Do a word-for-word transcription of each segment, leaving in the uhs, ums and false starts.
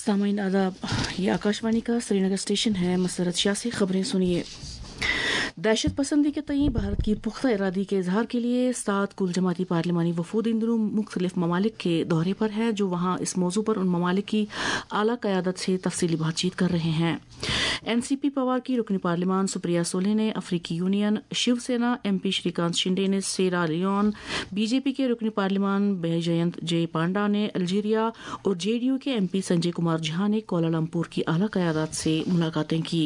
सामीन आदाब, ये आकाशवाणी का श्रीनगर स्टेशन है। मसरत शाह से खबरें सुनिए। दहशत पसंदी के तई भारत की पुख्ता इरादी के इजहार के लिए सात कुल जमाती पार्लिमानी वफूद इन दिनों मुख्तलिफ ममालिक के दौरे पर है, जो वहाँ इस मौजू पर उन ममालिक की आला क़यादत से तफसीली बातचीत कर रहे हैं। एन सी पी पवार की रुकनी पार्लिमान सुप्रिया सोले ने अफ्रीकी union, Shivsena M P Shrikant Shinde ने सेरा लियोन, बीजेपी के रुकनी पार्लिमान बैजयंत जे पांडा ने अल्जीरिया और जे डी यू के एम पी संजय कुमार झा ने कोलालमपुर की आला क़यादत से मुलाकातें की।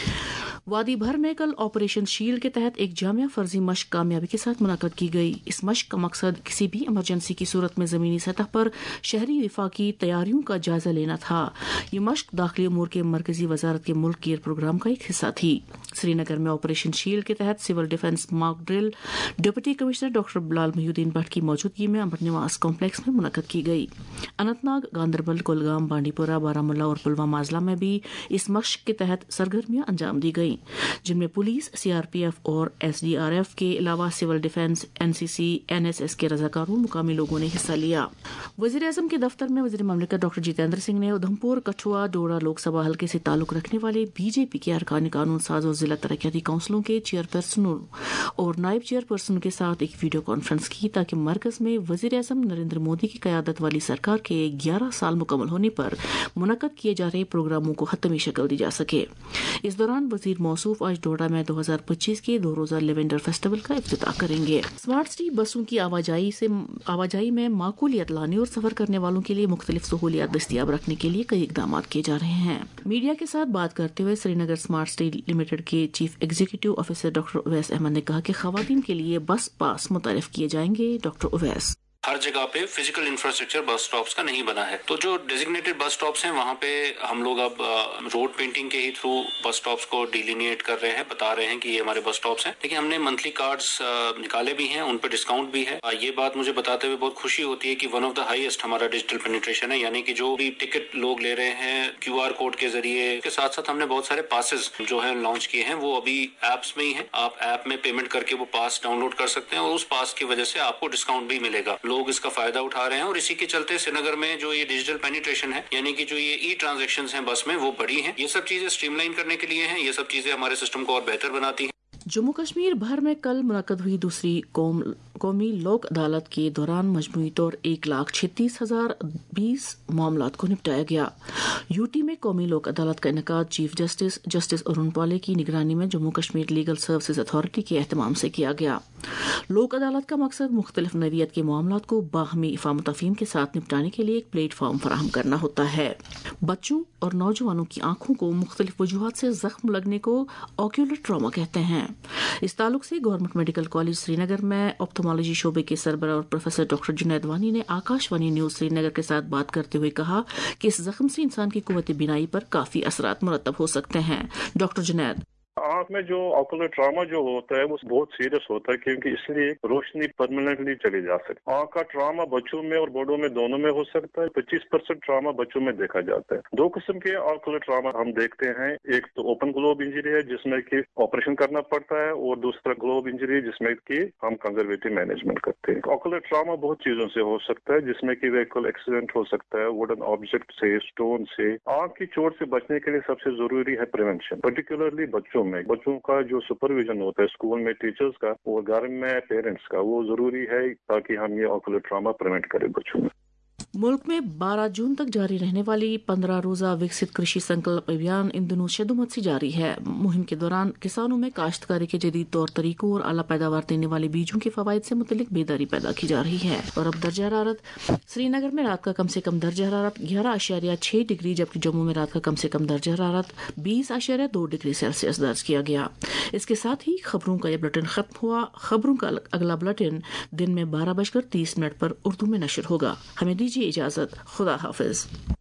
वादी भर में कल ऑपरेशन शील्ड के तहत एक जामिया फर्जी मशक कामयाबी के साथ मुनाकद की गई। इस मशक का मकसद किसी भी इमरजेंसी की सूरत में जमीनी सतह पर शहरी दिफा की तैयारियों का जायजा लेना था। ये मशक दाखिली उमूर के मरकजी वजारत के मुल्क केयर प्रोग्राम का एक हिस्सा थी। श्रीनगर में ऑपरेशन शील्ड के तहत civil defence mock drill deputy commissioner doctor Bilal Mohiuddin Bhat की मौजूदगी में अमर निवास कॉम्प्लेक्स में मुनाकद की गई। अनंतनाग, गांधरबल, कुलगाम, बांडीपुरा, बारामुल्ला और पुलवामा अजला में भी इस मशक के तहत सरगर्मियां अंजाम दी गई, जिनमें police, C R P F और एस डी आर एफ के अलावा civil defence, N C C, N S S के रजाकारों मुकामी लोगों ने हिस्सा लिया। वजीर आजम के दफ्तर में वजीर ममलिकत डॉक्टर जितेंद्र सिंह ने उधमपुर, कठुआ, डोडा लोकसभा हल्के से ताल्लुक रखने वाले बीजेपी के अरकान कानून साज और जिला तरक्याती काउंसिलों के चेयरपर्सनों और नायब चेयरपर्सन के साथ एक वीडियो कॉन्फ्रेंस की, ताकि मरकज में वजीर आजम नरेंद्र मोदी की कयादत वाली सरकार के ग्यारह साल मुकम्मल होने पर मुनक्कद किए जा रहे प्रोग्रामों को हतमी शक्ल दी जा सके। इस दौरान वजीर मौसूफ आज डोडा में दो हजार पच्चीस के दो रोजा लेवेंडर फेस्टिवल का इफ्तिताह करेंगे। स्मार्ट सिटी बसों की आवाजाही से आवाजाही में माकूलियत लाने और सफर करने वालों के लिए मुख्तलिफ सहूलियात दस्तियाब रखने के लिए कई इकदाम किए जा रहे हैं। मीडिया के साथ बात करते हुए श्रीनगर स्मार्ट सिटी लिमिटेड के chief executive officer doctor Uwais Ahmad ने कहा कि खवातीन के लिए बस पास मुतारिफ किए जाएंगे। डॉक्टर उवैस: हर जगह पे फिजिकल इंफ्रास्ट्रक्चर बस स्टॉप्स का नहीं बना है, तो जो डेजिग्नेटेड बस स्टॉप्स हैं वहाँ पे हम लोग अब रोड पेंटिंग के ही थ्रू बस स्टॉप्स को डिलिनिएट कर रहे हैं, बता रहे हैं कि ये हमारे बस स्टॉप्स हैं। लेकिन हमने मंथली कार्ड्स निकाले भी हैं, उन पे डिस्काउंट भी है। ये बात मुझे बताते हुए बहुत खुशी होती है कि वन ऑफ द हाईएस्ट हमारा डिजिटल पेनिट्रेशन है, यानी कि जो भी टिकट लोग ले रहे हैं क्यू आर कोड के जरिए। के साथ साथ हमने बहुत सारे पासेस जो है लॉन्च किए हैं, वो अभी एप्स में ही है। आप ऐप में पेमेंट करके वो पास डाउनलोड कर सकते हैं और उस पास की वजह से आपको डिस्काउंट भी मिलेगा। लोग इसका फायदा उठा रहे हैं और इसी के चलते श्रीनगर में जो ये डिजिटल पेनिट्रेशन है, यानी कि जो ये ई ट्रांजैक्शंस हैं बस में, वो बढ़ी हैं। ये सब चीजें स्ट्रीमलाइन करने के लिए हैं, ये सब चीजें हमारे सिस्टम को और बेहतर बनाती हैं। जम्मू कश्मीर भर में कल मुनक्कद हुई दूसरी कौम कौमी लोक अदालत के दौरान मजमूई तौर एक लाख छत्तीस हजार बीस मामलात को निपटाया गया। यूटी में कौमी लोक अदालत का इनेकाद chief justice justice Arun Palli की निगरानी में Jammu Kashmir legal services authority के एहतमाम से किया गया। लोक अदालत का मकसद मुख्तलिफ नवीयत के मामलात को बाहमी इफ़ाम तफ़हीम के साथ निपटाने के लिए एक प्लेटफॉर्म फराहम करना होता है। बच्चों और नौजवानों की आंखों को मुख्तलिफ वजूहात से जख्म लगने को ऑक्यूलर ट्रॉमा कहते हैं। इस ताल्लुक से गवर्नमेंट मेडिकल कॉलेज श्रीनगर में ऑप्थोमोलॉजी शोबे के सरबराह और प्रोफेसर डॉक्टर जुनैद वानी ने आकाशवाणी न्यूज श्रीनगर के साथ बात करते हुए कहा कि इस जख्म से इंसान की कुव्वत बिनाई पर काफी असरात मुरतब हो सकते हैं। डॉक्टर जुनैद: आंख में जो ऑकुलर ट्रॉमा जो होता है वो बहुत सीरियस होता है, क्योंकि इसलिए रोशनी परमानेंटली चली जा सकती है। आंख का ट्रॉमा बच्चों में और बड़ों में दोनों में हो सकता है। पच्चीस परसेंट ट्रॉमा बच्चों में देखा जाता है। दो किस्म के ऑकुलर ट्रॉमा हम देखते हैं, एक तो ओपन ग्लोब इंजरी है जिसमें कि ऑपरेशन करना पड़ता है, और दूसरा ग्लोब इंजरी है जिसमें कि हम कंजर्वेटिव मैनेजमेंट करते हैं। ऑकुलर ट्रॉमा बहुत चीजों से हो सकता है, जिसमें कि व्हीकल एक्सीडेंट हो सकता है, वुडन ऑब्जेक्ट से, स्टोन से। आंख की चोट से बचने के लिए सबसे जरूरी है प्रिवेंशन, पर्टिकुलरली बच्चों में। बच्चों का जो सुपरविजन होता है स्कूल में टीचर्स का और घर में पेरेंट्स का, वो जरूरी है ताकि हम ये ऑकुलर ट्रॉमा प्रिवेंट करें बच्चों में। मुल्क में बारह जून तक जारी रहने वाली पंद्रह रोजा विकसित कृषि संकल्प अभियान इन दिनों शदुमत से जारी है। मुहिम के दौरान किसानों में काश्तकारी के जदीद तौर तरीकों और आला पैदावार देने वाले बीजों के फवायद से मुतल्लिक बेदारी पैदा की जा रही है। और अब दर्जा हरारत: श्रीनगर में रात का कम से कम दर्जा हरारत ग्यारह आशारिया छह डिग्री, जबकि जम्मू में रात का कम से कम दर्जा हरारत बीस आशारिया दो डिग्री सेल्सियस दर्ज किया गया। इसके साथ ही खबरों का यह बुलेटिन खत्म हुआ। खबरों का अगला बुलेटिन दिन में बारह बजकर तीस मिनट पर उर्दू में नशर होगा। हमें दीजिए इजाजत। खुदा हाफिज।